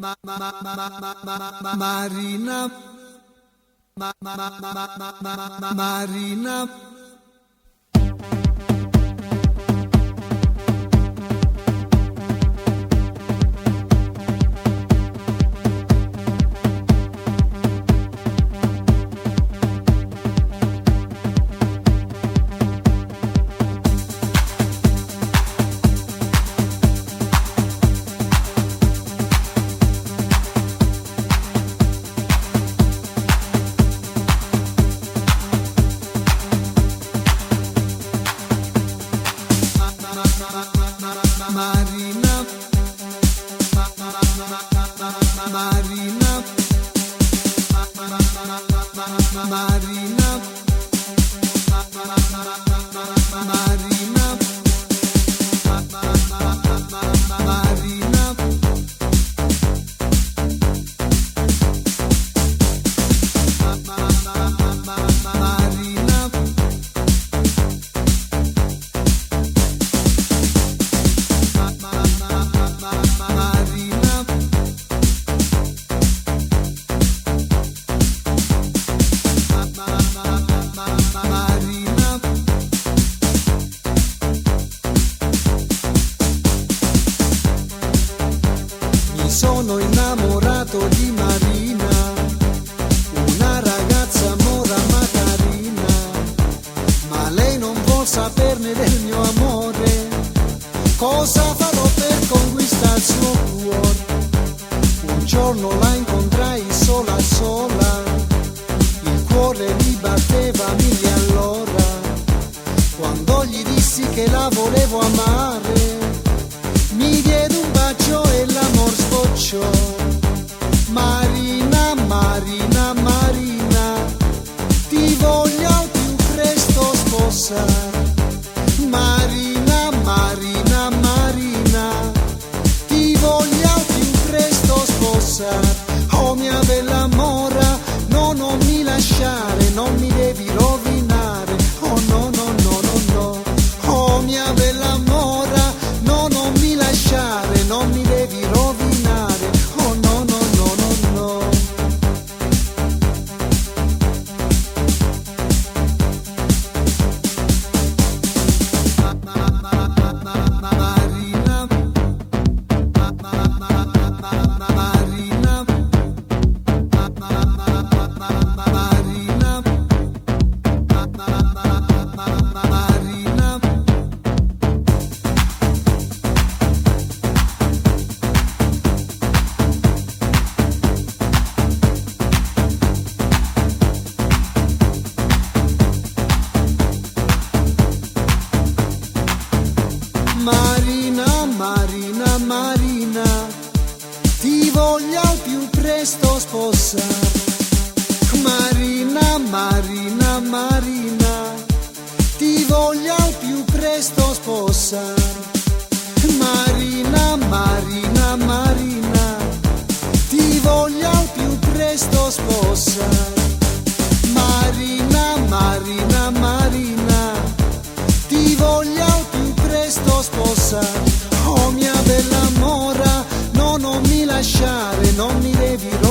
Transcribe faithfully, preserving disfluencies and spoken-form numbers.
Marina, Marina. Marina, Marina, Marina, Marina, Marina. Sono innamorato di Marina, una ragazza mora ma carina, ma lei non vuol saperne del mio amore. Cosa farò per conquistare il suo cuore? Un giorno la incontrai sola sola, il cuore mi batteva mille all'ora, quando gli dissi che la volevo amare. Mi diede un bacio e l'amor sbocciò. Marina, Marina, Marina, ti voglio al più presto sposare. Marina, Marina, Marina, ti voglio al più presto sposare. Oh mia bella mora, no, non mi lasciare, non mi devi rovinare. Oh no, no, no, no, no. Oh mia bella mora, no, non mi lasciare, non mi devi rovinare. Oh no, no, no, no, no. Marina, Marina, Marina, Marina. Marina, Marina, Marina, ti voglio al più presto sposare. Marina, Marina, Marina, ti voglio al più presto sposare. Marina, Marina, Marina, ti voglio al più presto sposare. Marina, Marina, Marina, ti voglio al più presto sposare. Oh mia bella mora, no, non mi lasciare, non mi devi